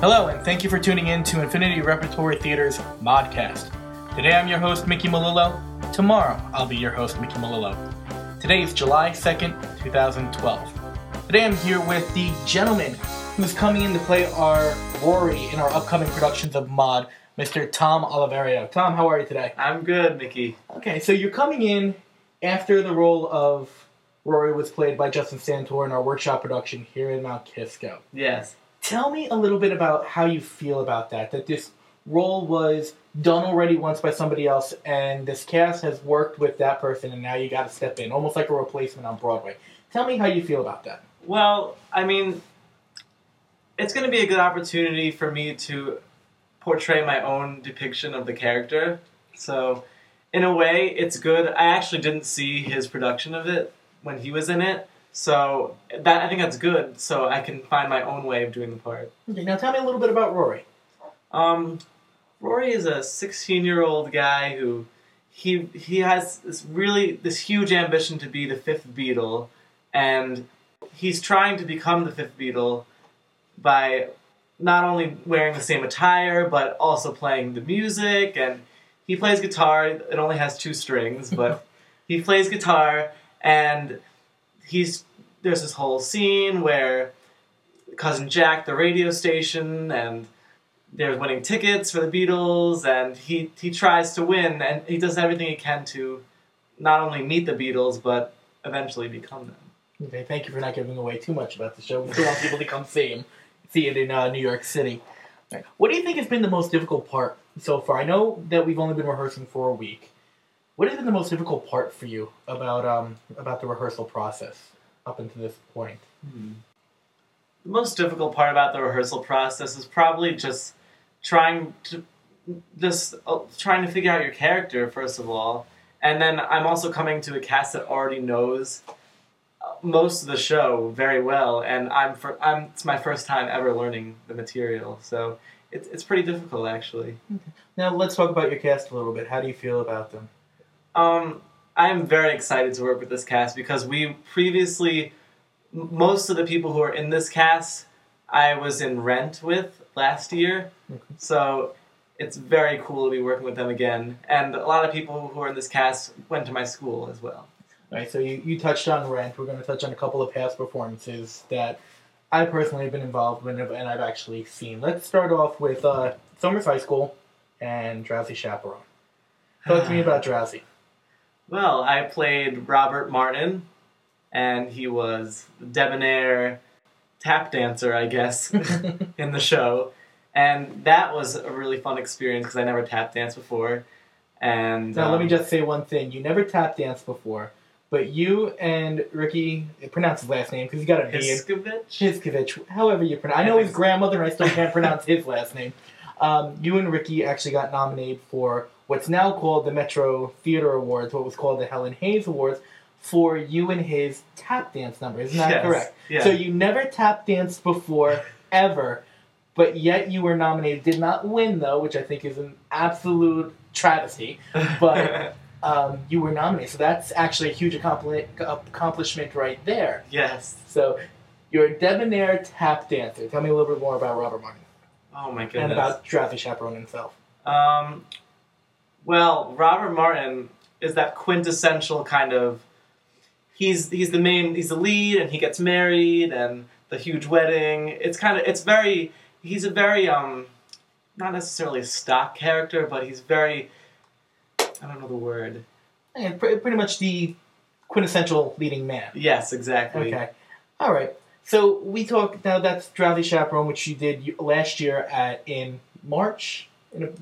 Hello, and thank you for tuning in to Infinity Repertory Theater's Modcast. Today I'm your host, Mickey Malillo. Tomorrow I'll be your host, Mickey Malillo. Today is July 2nd, 2012. Today I'm here with the gentleman who's coming in to play our Rory in our upcoming productions of Mod, Mr. Tom Oliverio. Tom, how are you today? I'm good, Mickey. Okay, so you're coming in after the role of Rory was played by Justin Santor in our workshop production here in Mount Kisco. Yes. Tell me a little bit about how you feel about that this role was done already once by somebody else, and this cast has worked with that person, and now you got to step in, almost like a replacement on Broadway. Tell me how you feel about that. Well, I mean, it's going to be a good opportunity for me to portray my own depiction of the character. So, in a way, it's good. I actually didn't see his production of it when he was in it, so I think that's good, so I can find my own way of doing the part. Okay, now tell me a little bit about Rory. Rory is a 16-year-old guy who he has this huge ambition to be the fifth Beatle, and he's trying to become the fifth Beatle by not only wearing the same attire, but also playing the music, and he plays guitar. It only has 2 strings, but he plays guitar, and there's this whole scene where Cousin Jack, the radio station, and they're winning tickets for the Beatles, and he tries to win, and he does everything he can to not only meet the Beatles, but eventually become them. Okay, thank you for not giving away too much about the show. We still want people to come see it in New York City. Right. What do you think has been the most difficult part so far? I know that we've only been rehearsing for a week. What has been the most difficult part for you about the rehearsal process up until this point? The most difficult part about the rehearsal process is probably just trying to figure out your character, first of all. And then I'm also coming to a cast that already knows most of the show very well, and it's my first time ever learning the material, so it's pretty difficult, actually. Okay. Now let's talk about your cast a little bit. How do you feel about them? I am very excited to work with this cast because most of the people who are in this cast I was in Rent with last year, so it's very cool to be working with them again, and a lot of people who are in this cast went to my school as well. All right, so you touched on Rent. We're going to touch on a couple of past performances that I personally have been involved in and I've actually seen. Let's start off with Somers High School and Drowsy Chaperone. Talk to me about Drowsy. Well, I played Robert Martin, and he was the debonair tap dancer, I guess, in the show. And that was a really fun experience because I never tap danced before. And now, let me just say one thing. You never tap danced before. But you and Ricky, pronounce his last name because you got a D. Hiskovich, however you pronounce. I know his grandmother, and I still can't pronounce his last name. You and Ricky actually got nominated for what's now called the Metro Theater Awards, what was called the Helen Hayes Awards, for you and his tap dance number. Isn't that correct? Yeah. So you never tap danced before, ever, but yet you were nominated. Did not win, though, which I think is an absolute travesty. But you were nominated, so that's actually a huge accomplishment right there. Yes. So you're a debonair tap dancer. Tell me a little bit more about Robert Martin. Oh my goodness. And about Drowsy Chaperone himself. Well, Robert Martin is that quintessential kind of. He's the lead, and he gets married, and the huge wedding. He's a very not necessarily a stock character, but he's very. I don't know the word. And pretty much the quintessential leading man. Yes, exactly. Okay. All right. So we talk now. That's Drowsy Chaperone, which you did last year in March of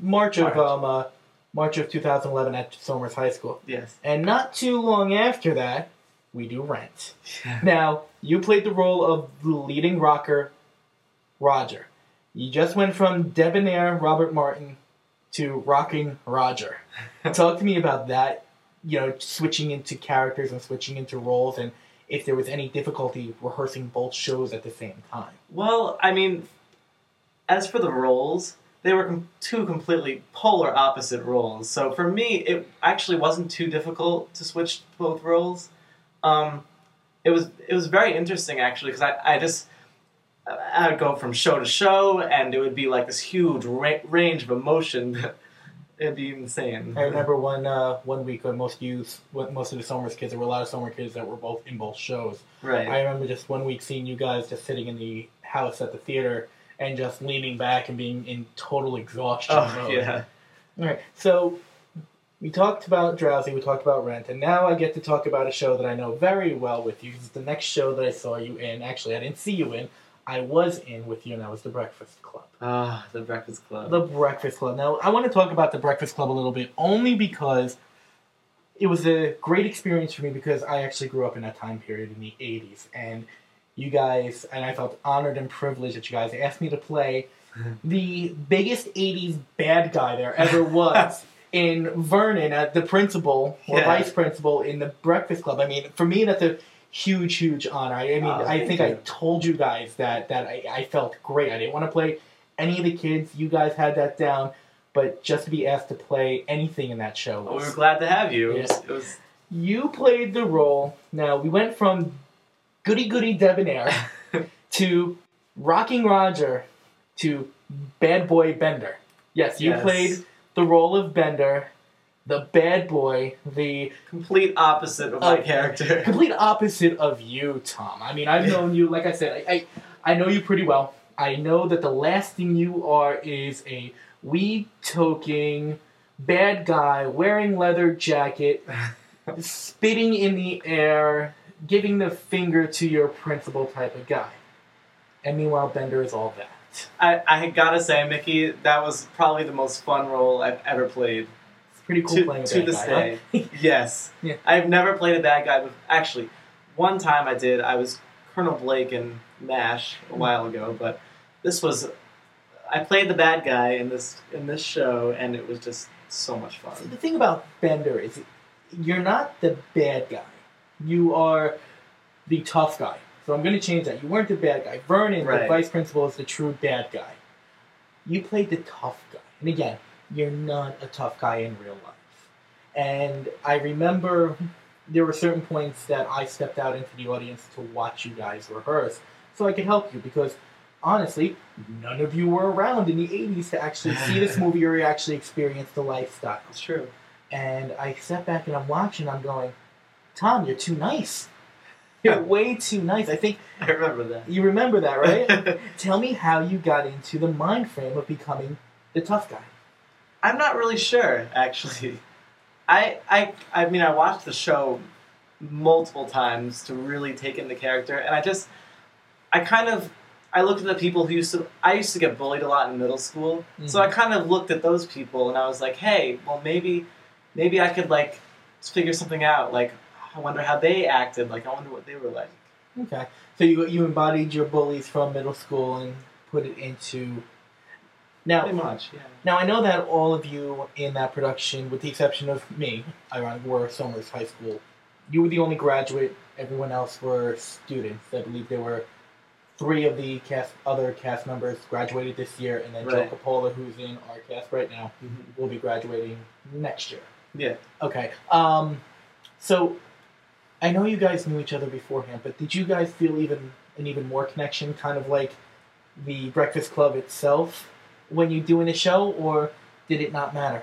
2011 at Somers High School. Yes. And not too long after that, we do Rent. Yeah. Now you played the role of the leading rocker, Roger. You just went from debonair Robert Martin to rocking Roger. Talk to me about that, switching into characters and switching into roles, and if there was any difficulty rehearsing both shows at the same time. Well, I mean, as for the roles, they were 2 completely polar opposite roles. So for me, it actually wasn't too difficult to switch both roles. It was very interesting, actually, because I would go from show to show, and it would be like this huge range of emotion. It'd be insane. I remember one week when most of the Somers kids, there were a lot of Somer kids that were both in both shows. Right. I remember just one week seeing you guys just sitting in the house at the theater and just leaning back and being in total exhaustion mode. Yeah. All right, so we talked about Drowsy, we talked about Rent, and now I get to talk about a show that I know very well with you. It's the next show that I saw you in. Actually, I didn't see you in. I was in with you, and that was The Breakfast Club. Ah, The Breakfast Club. The Breakfast Club. Now, I want to talk about The Breakfast Club a little bit, only because it was a great experience for me because I actually grew up in that time period in the 80s, and you guys, and I felt honored and privileged that you guys asked me to play the biggest 80s bad guy there ever was in Vernon, the principal or vice principal in The Breakfast Club. I mean, for me, that's a huge, huge honor. I mean, I think I told you guys that I felt great. I didn't want to play any of the kids. You guys had that down. But just to be asked to play anything in that show was... we were glad to have you. Yeah. It was... You played the role... Now, we went from goody-goody debonair to rocking Roger to bad boy Bender. Yes, you played the role of Bender, the bad boy, the... complete opposite of my character. Complete opposite of you, Tom. I mean, I've known you, like I said, I know you pretty well. I know that the last thing you are is a weed-toking, bad guy, wearing leather jacket, spitting in the air, giving the finger to your principal type of guy. And meanwhile, Bender is all that. I gotta say, Mickey, that was probably the most fun role I've ever played. It's pretty cool playing a bad guy. To this day. Huh? Yes. Yeah. I've never played a bad guy. Actually, one time I did. I was Colonel Blake in MASH a while ago, but this was... I played the bad guy in this show, and it was just so much fun. See, the thing about Bender is you're not the bad guy. You are the tough guy. So I'm going to change that. You weren't the bad guy. Vernon, the vice principal, is the true bad guy. You played the tough guy. And again, you're not a tough guy in real life. And I remember there were certain points that I stepped out into the audience to watch you guys rehearse so I could help you because... honestly, none of you were around in the 80s to actually see this movie or actually experience the lifestyle. It's true. And I sat back and I'm watching, I'm going, Tom, you're too nice. You're way too nice. I think... I remember that. You remember that, right? Tell me how you got into the mind frame of becoming the tough guy. I'm not really sure, actually. I mean, I watched the show multiple times to really take in the character, and I looked at the people who I used to get bullied a lot in middle school, so I kind of looked at those people and I was like, hey, well maybe I could like figure something out. Like, I wonder how they acted. Like, I wonder what they were like. Okay, so you embodied your bullies from middle school and put it into. Now, pretty much, yeah. Now I know that all of you in that production, with the exception of me, ironically, were Somers High School. You were the only graduate. Everyone else were students. I believe there were 3 of the other cast members graduated this year, and then Joe Coppola, who's in our cast right now, will be graduating next year. Yeah. Okay. So, I know you guys knew each other beforehand, but did you guys feel an even more connection, kind of like the Breakfast Club itself, when you're doing the show, or did it not matter?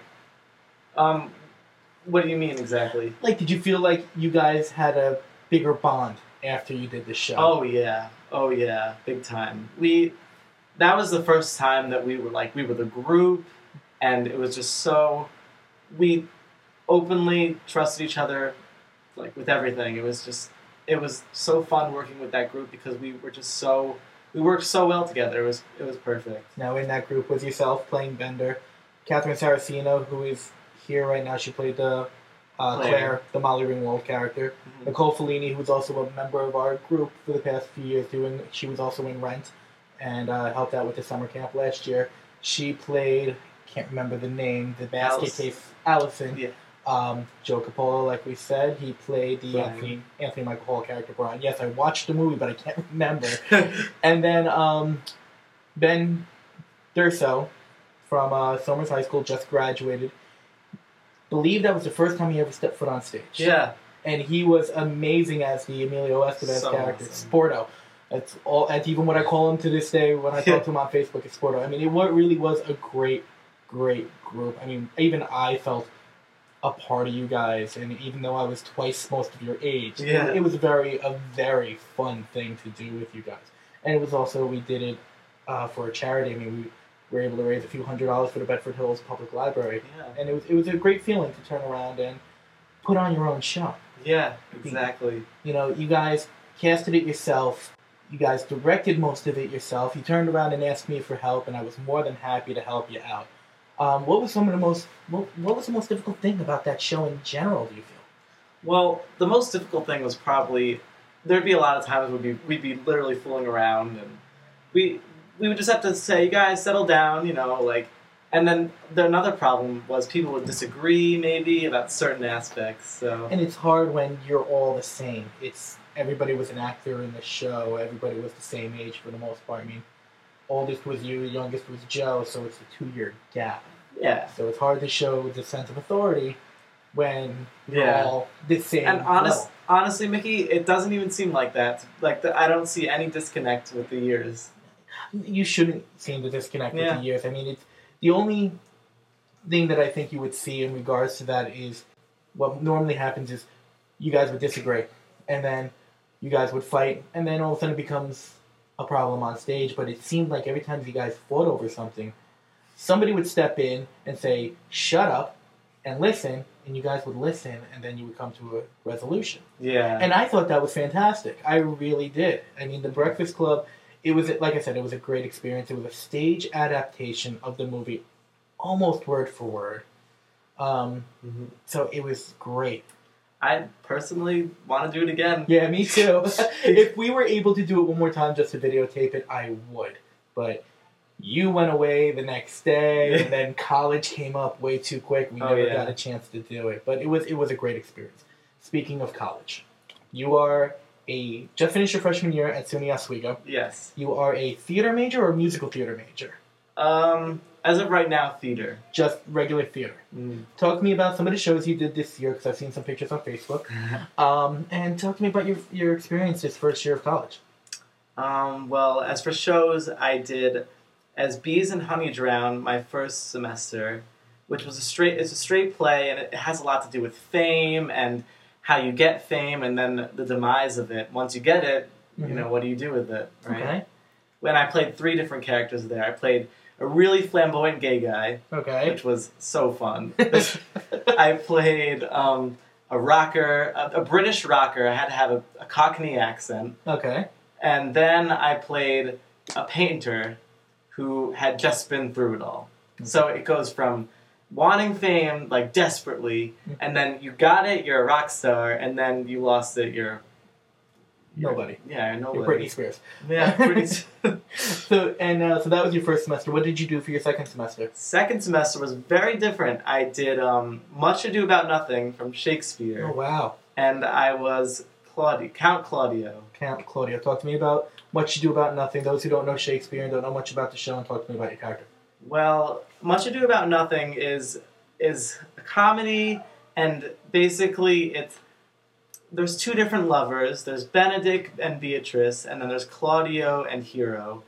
What do you mean exactly? Like, did you feel like you guys had a bigger bond after you did the show? Oh yeah, big time. That was the first time that we were the group, and it was just so, we openly trusted each other, like with everything. It was so fun working with that group because we worked so well together. It was perfect. Now in that group was yourself playing Bender, Catherine Saraceno, who is here right now. She played the Claire, the Molly Ringwald character. Nicole Fellini, who's also a member of our group for the past few years, she was also in Rent and helped out with the summer camp last year. She played, can't remember the name, the basket case, Allison. Yeah. Joe Coppola, like we said, he played the Anthony Michael Hall character, Brian. Yes, I watched the movie, but I can't remember. And then Ben Durso from Somers High School just graduated. Believe that was the first time he ever stepped foot on stage. Yeah. And he was amazing as the Emilio Estevez character, awesome. Sporto. That's all. That's even what I call him to this day when I talk to him on Facebook. It's Sporto. I mean, really was a great group. I mean, even I felt a part of you guys, and even though I was twice most of your age, it was a very fun thing to do with you guys. And it was also, we did it for a charity. I mean, we were able to raise a few $100s for the Bedford Hills Public Library, and it was a great feeling to turn around and put on your own show. Yeah, exactly. You know, you guys casted it yourself. You guys directed most of it yourself. You turned around and asked me for help, and I was more than happy to help you out. What was the most difficult thing about that show in general, do you feel? Well, the most difficult thing was probably there'd be a lot of times we'd be literally fooling around, and we would just have to say, "You guys, settle down," you know, like. And then another problem was people would disagree maybe about certain aspects. So. And it's hard when you're all the same. Everybody was an actor in the show. Everybody was the same age for the most part. I mean, oldest was you, youngest was Joe, so it's a 2-year gap. Yeah. So it's hard to show the sense of authority when you're all the same. And honestly, Mickey, it doesn't even seem like that. I don't see any disconnect with the years. You shouldn't seem to disconnect with the years. I mean, it's the only thing that I think you would see in regards to that is what normally happens is you guys would disagree, and then you guys would fight, and then all of a sudden it becomes a problem on stage. But it seemed like every time you guys fought over something, somebody would step in and say, "Shut up," and listen, and you guys would listen, and then you would come to a resolution. Yeah. And I thought that was fantastic. I really did. I mean, The Breakfast Club, it was, like I said, it was a great experience. It was a stage adaptation of the movie, almost word for word. So it was great. I personally want to do it again. Yeah, me too. If we were able to do it one more time just to videotape it, I would. But you went away the next day, and then college came up way too quick. We never got a chance to do it. But it was a great experience. Speaking of college, you are just finished your freshman year at SUNY Oswego. Yes. You are a theater major or a musical theater major? As of right now, theater. Just regular theater. Talk to me about some of the shows you did this year, because I've seen some pictures on Facebook. And talk to me about your experience this first year of college. Well, as for shows, I did As Bees and Honey Drown my first semester, which was it's a straight play, and it has a lot to do with fame and how you get fame, and then the demise of it. Once you get it, you know, what do you do with it, right? Okay. When I played 3 different characters there. I played a really flamboyant gay guy, which was so fun. I played a rocker, a British rocker. I had to have a Cockney accent. Okay. And then I played a painter who had just been through it all. So it goes from wanting fame, like, desperately, and then you got it, you're a rock star, and then you lost it, you're nobody. Yeah, nobody. You're Britney Spears. Yeah, Britney. So that was your first semester. What did you do for your second semester? Second semester was very different. I did Much Ado About Nothing from Shakespeare. Oh, wow. And I was Count Claudio. Count Claudio. Talk to me about Much Ado About Nothing. Those who don't know Shakespeare and don't know much about the show, and talk to me about your character. Well, Much Ado About Nothing is a comedy, and basically there's 2 different lovers. There's Benedict and Beatrice, and then there's Claudio and Hero.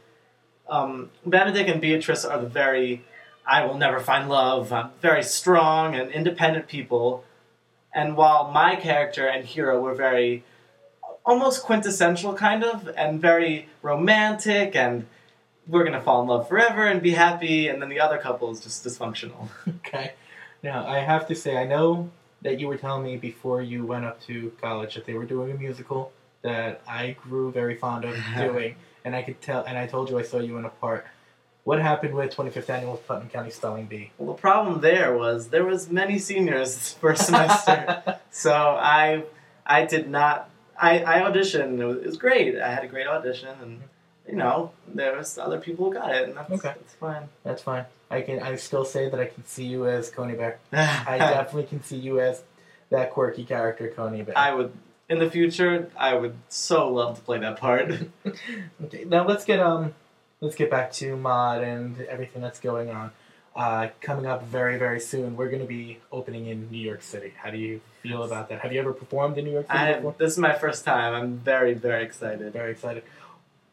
Benedict and Beatrice are the very, I will never find love, very strong and independent people. And while my character and Hero were very, almost quintessential kind of, and very romantic, and we're going to fall in love forever and be happy, and then the other couple is just dysfunctional. Okay. Now, I have to say, I know that you were telling me before you went up to college that they were doing a musical that I grew very fond of doing, and I could tell, and I told you I saw you in a part. What happened with 25th Annual Putnam County Spelling Bee? Well, the problem there was many seniors this first semester, so I did not, I auditioned, it was great, I had a great audition, and you know, there was other people who got it, and that's fine. That's fine. I still say that I can see you as Coney Bear. I definitely can see you as that quirky character, Coney Bear. In the future, I would so love to play that part. Okay, now let's get back to Mod and everything that's going on. Coming up very, very soon, we're going to be opening in New York City. How do you feel about that? Have you ever performed in New York City before? This is my first time. I'm very, very excited. Very excited.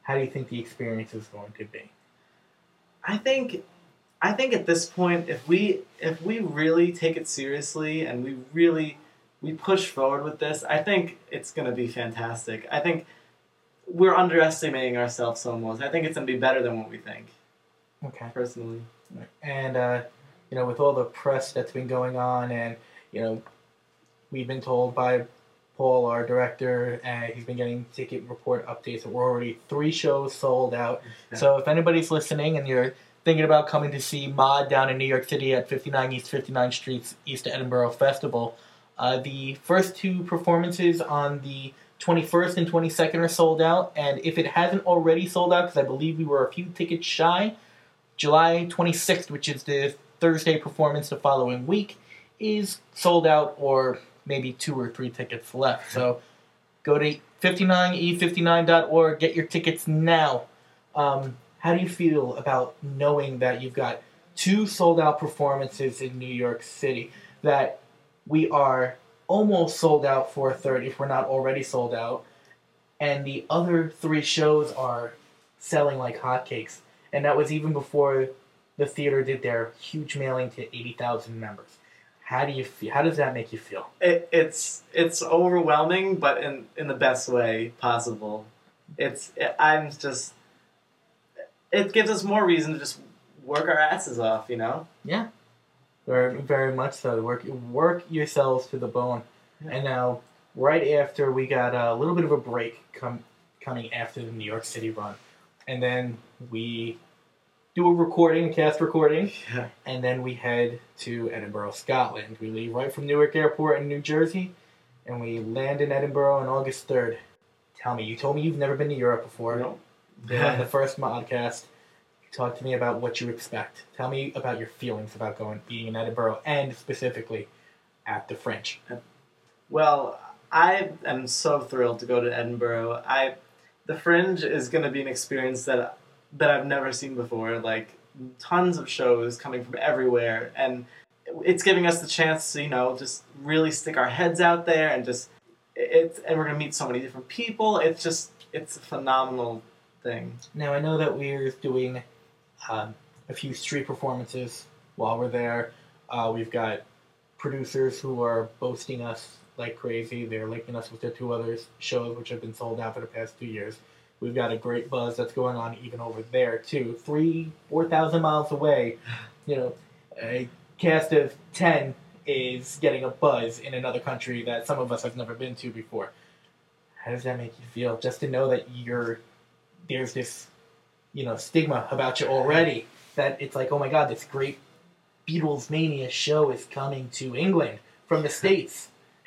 how do you think the experience is going to be? I think at this point, if we really take it seriously and we push forward with this, I think it's going to be fantastic. I think we're underestimating ourselves almost. I think it's going to be better than what we think. Okay. Personally. And with all the press that's been going on, and we've been told by Paul, our director, and he's been getting ticket report updates that we're already 3 shows sold out. Yeah. So if anybody's listening and you're thinking about coming to see Maude down in New York City at 59 East 59th Street, East Edinburgh Festival, the first 2 performances on the 21st and 22nd are sold out, and if it hasn't already sold out, because I believe we were a few tickets shy, July 26th, which is the Thursday performance the following week, is sold out, or maybe 2 or 3 tickets left. So go to 59e59.org, get your tickets now. How do you feel about knowing that you've got 2 sold-out performances in New York City, that we are almost sold out for a third, if we're not already sold out, and the other 3 shows are selling like hotcakes? And that was even before the theater did their huge mailing to 80,000 members. How do you feel? How does that make you feel? It's overwhelming, but in the best way possible. It gives us more reason to just work our asses off, Yeah, very, very much so. Work yourselves to the bone. Yeah. And now, right after, we got a little bit of a break coming after the New York City run, and then we do a cast recording, yeah. And then we head to Edinburgh, Scotland. We leave right from Newark Airport in New Jersey, and we land in Edinburgh on August 3rd. Tell me, you told me you've never been to Europe before. No. On the first podcast, talk to me about what you expect. Tell me about your feelings about being in Edinburgh, and specifically at the Fringe. Well, I am so thrilled to go to Edinburgh. The Fringe is going to be an experience that I've never seen before. Like, tons of shows coming from everywhere, and it's giving us the chance to, just really stick our heads out there, and and we're going to meet so many different people. It's a phenomenal thing. Now, I know that we're doing a few street performances while we're there. We've got producers who are boasting us like crazy. They're linking us with their 2 other shows, which have been sold out for the past 2 years. We've got a great buzz that's going on even over there, too. 4,000 miles away, a cast of 10 is getting a buzz in another country that some of us have never been to before. How does that make you feel? Just to know that there's this, stigma about you already, that it's like, oh my God, this great Beatles Mania show is coming to England from the States.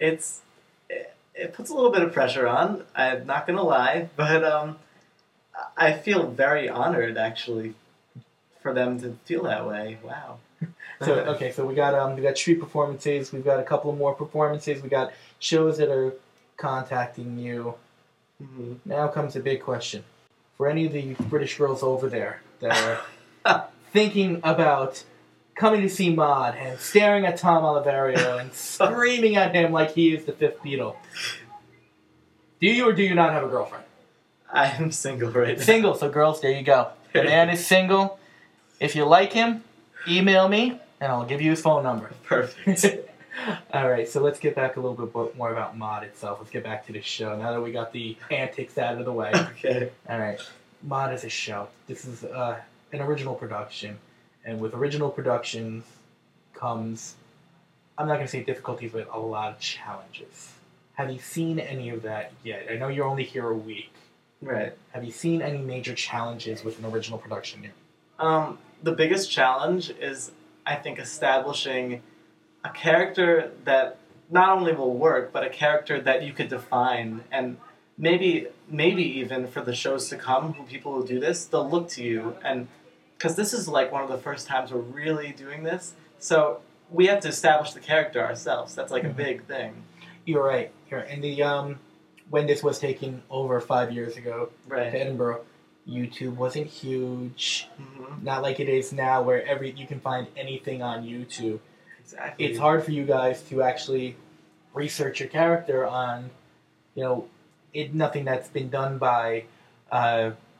It puts a little bit of pressure on, I'm not going to lie, but I feel very honored, actually, for them to feel that way. Wow. So we got street performances, we've got a couple more performances, we got shows that are contacting you. Mm-hmm. Now comes the big question. For any of the British girls over there that are thinking about coming to see Maude and staring at Tom Oliverio and screaming at him like he is the 5th Beatle, do you or do you not have a girlfriend? I am single right now. Single, so girls, there you go. The man is single. If you like him, email me, and I'll give you his phone number. Perfect. All right, so let's get back a little bit more about Maude itself. Let's get back to the show, now that we got the antics out of the way. Okay. All right. Maude is a show. This is an original production, and with original productions comes, I'm not going to say difficulties, but a lot of challenges. Have you seen any of that yet? I know you're only here a week. Right. Have you seen any major challenges with an original production yet? The biggest challenge is, I think, establishing a character that not only will work, but a character that you could define, and maybe even for the shows to come, who people will do this, they'll look to you, and because this is like one of the first times we're really doing this, so we have to establish the character ourselves. That's like a big thing. You're right. And the when this was taken over 5 years ago to Edinburgh, YouTube wasn't huge. Mm-hmm. Not like it is now, where you can find anything on YouTube. Exactly. It's hard for you guys to actually research your character on, nothing that's been done by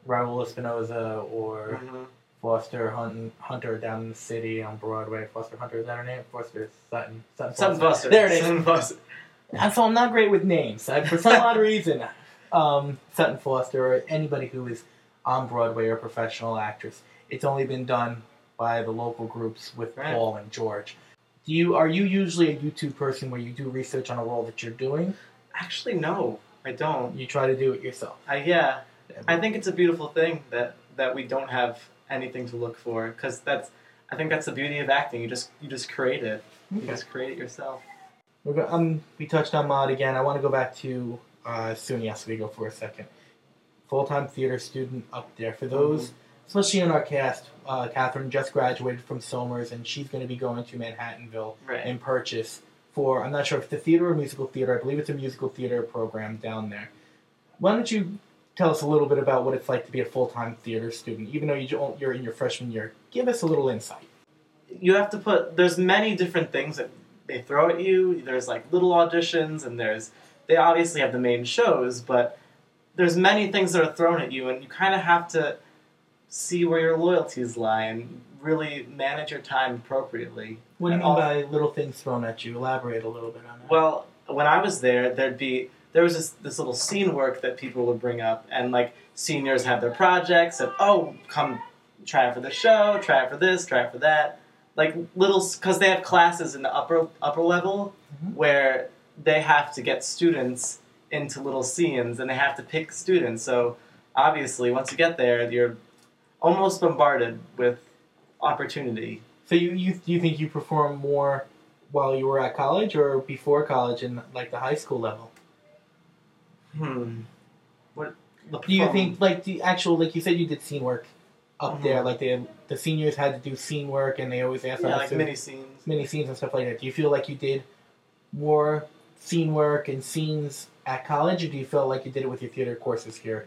Raul Espinoza or Mhm. Foster Hunter down in the city on Broadway. Foster Hunter, is that her name? Foster Sutton. Sutton Foster. There it is. Sutton Foster. And so I'm not great with names. For some odd reason, Sutton Foster or anybody who is on Broadway or professional actress. It's only been done by the local groups with Right. Paul and George. Are you usually a YouTube person where you do research on a role that you're doing? Actually, no, I don't. You try to do it yourself. Yeah, I think it's a beautiful thing that we don't have anything to look for, because I think that's the beauty of acting. You just create it. You Okay. just create it yourself. We touched on Maud again. I want to go back to SUNY Oswego for a second. Full-time theater student up there. For those, especially in our cast, Catherine just graduated from Somers, and she's going to be going to Manhattanville Right. and Purchase for, I'm not sure if it's a theater or musical theater. I believe it's a musical theater program down there. Why don't you tell us a little bit about what it's like to be a full-time theater student, even though you're in your freshman year? Give us a little insight. You have to there's many different things that they throw at you. There's like little auditions, and they obviously have the main shows, but there's many things that are thrown at you, and you kind of have to see where your loyalties lie and really manage your time appropriately. What do you And mean by little things thrown at you? Elaborate a little bit on that. Well, when I was there was this little scene work that people would bring up, and like seniors have their projects, and come try it for the show, try it for this, try it for that, like because they have classes in the upper level where they have to get students into little scenes, and they have to pick students. So obviously, once you get there, you're almost bombarded with opportunity. So you think you perform more while you were at college or before college in like the high school level? What Do you think like the actual, like you said, you did scene work up there, like the seniors had to do scene work and they always asked us like to mini scenes? mini scenes and stuff like that. Do you feel like you did more scene work and scenes at college, or do you feel like you did it with your theater courses here?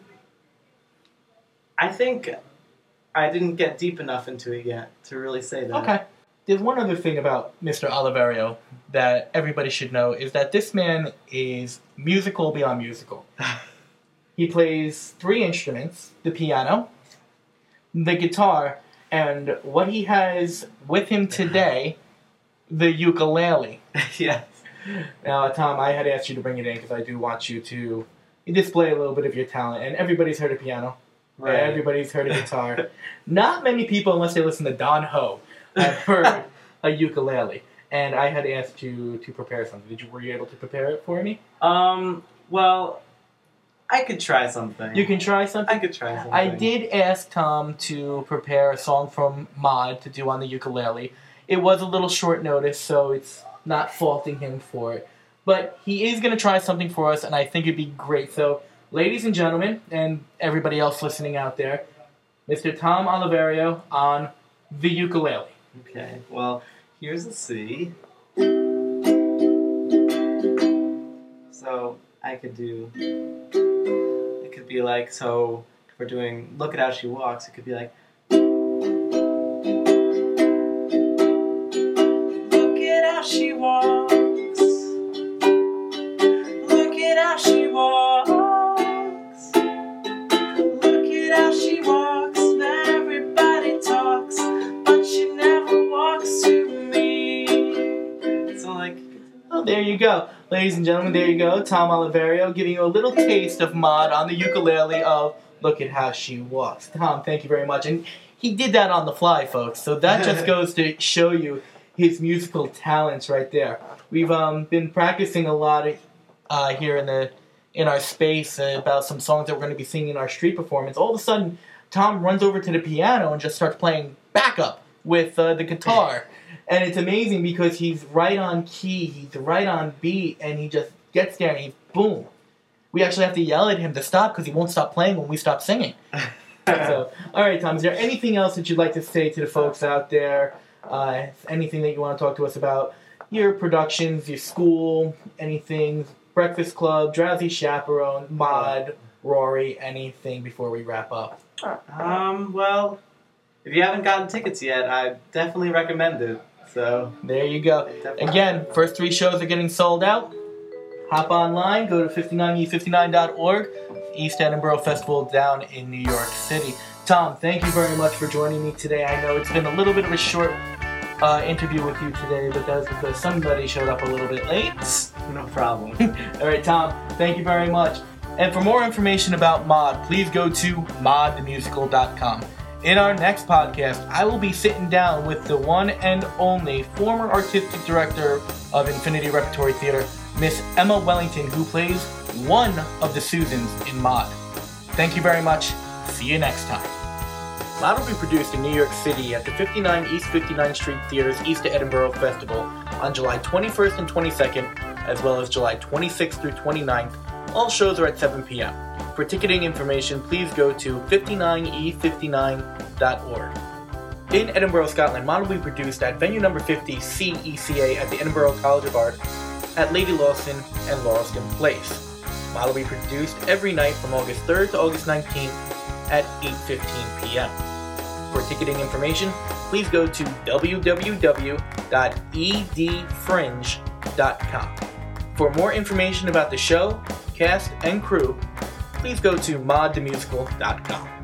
I think I didn't get deep enough into it yet to really say that. Okay. There's one other thing about Mr. Oliverio that everybody should know, is that this man is musical beyond musical. He plays 3 instruments, the piano, the guitar, and what he has with him today, the ukulele. Yes. Now, Tom, I had asked you to bring it in because I do want you to display a little bit of your talent, and everybody's heard of piano. Right. Everybody's heard of guitar. Not many people, unless they listen to Don Ho, have heard a ukulele. And I had asked you to prepare something. Were you able to prepare it for me? Well, I could try something. You can try something? I could try something. I did ask Tom to prepare a song from Maud to do on the ukulele. It was a little short notice, so it's not faulting him for it. But he is going to try something for us, and I think it'd be great. So, ladies and gentlemen, and everybody else listening out there, Mr. Tom Oliverio on the ukulele. Okay, well, here's a C. So, I could do... It could be like, so, if we're doing Look at How She Walks, it could be like... Look at how she walks. Look at how she walks. Look at how she walks. Everybody talks, but she never walks to me. So like, Oh, there you go. Ladies and gentlemen, there you go. Tom Oliverio giving you a little taste of Maud on the ukulele of Look at How She Walks. Tom, thank you very much. And he did that on the fly, folks. So that just goes to show you his musical talents right there. We've been practicing a lot here in our space about some songs that we're going to be singing in our street performance. All of a sudden, Tom runs over to the piano and just starts playing backup with the guitar. And it's amazing because he's right on key, he's right on beat, and he just gets there and he's boom. We actually have to yell at him to stop because he won't stop playing when we stop singing. So, all right, Tom, is there anything else that you'd like to say to the folks out there? Anything that you want to talk to us about? Your productions, your school, anything, Breakfast Club, Drowsy Chaperone, Maud, Rory, anything before we wrap up? well, if you haven't gotten tickets yet, I definitely recommend it. So There you go. definitely. Again, first 3 shows are getting sold out. Hop online, go to 59e59.org. East Edinburgh Festival down in New York City. Tom, thank you very much for joining me today. I know it's been a little bit of a short interview with you today, but that was because somebody showed up a little bit late. No problem. All right, Tom, thank you very much. And for more information about Maude, please go to maudthemusical.com. In our next podcast, I will be sitting down with the one and only former artistic director of Infinity Repertory Theater, Miss Emma Wellington, who plays one of the Susans in Maude. Thank you very much. See you next time. Maude will be produced in New York City at the 59 East 59th Street Theater's East Edinburgh Festival on July 21st and 22nd, as well as July 26th through 29th. All shows are at 7 p.m. For ticketing information, please go to 59e59.org. In Edinburgh, Scotland, Maude will be produced at venue number 50 CECA at the Edinburgh College of Art at Lady Lawson and Lauriston Place. Maude will be produced every night from August 3rd to August 19th at 8:15 p.m. For ticketing information, please go to www.edfringe.com. For more information about the show, cast, and crew, please go to maudthemusical.com.